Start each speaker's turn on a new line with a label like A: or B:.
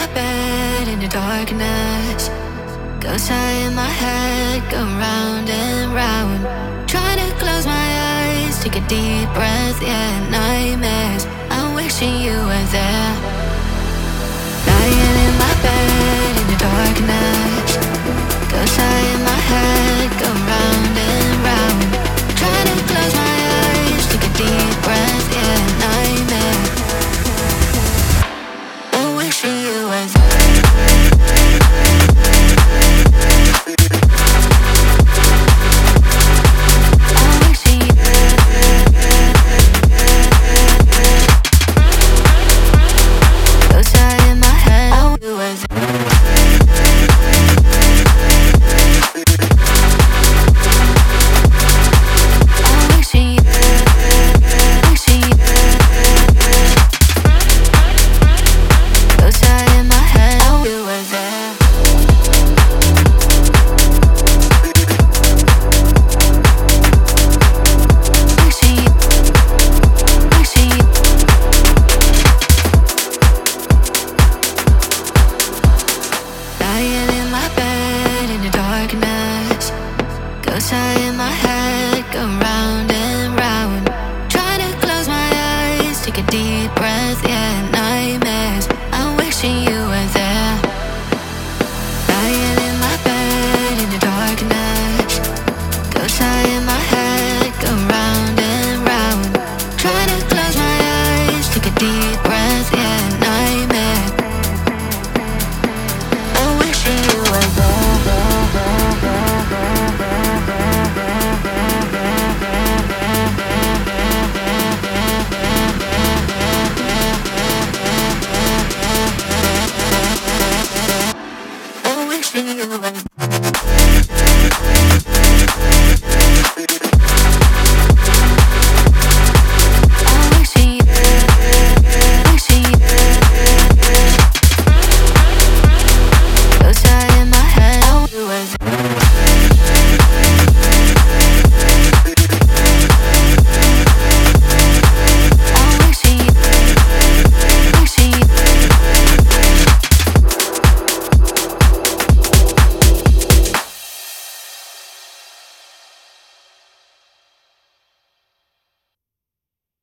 A: my bed in the darkness. Ghosts in my head go round and round. Trying to close my eyes, take a deep breath, yeah, nightmares. I'm wishing you were there.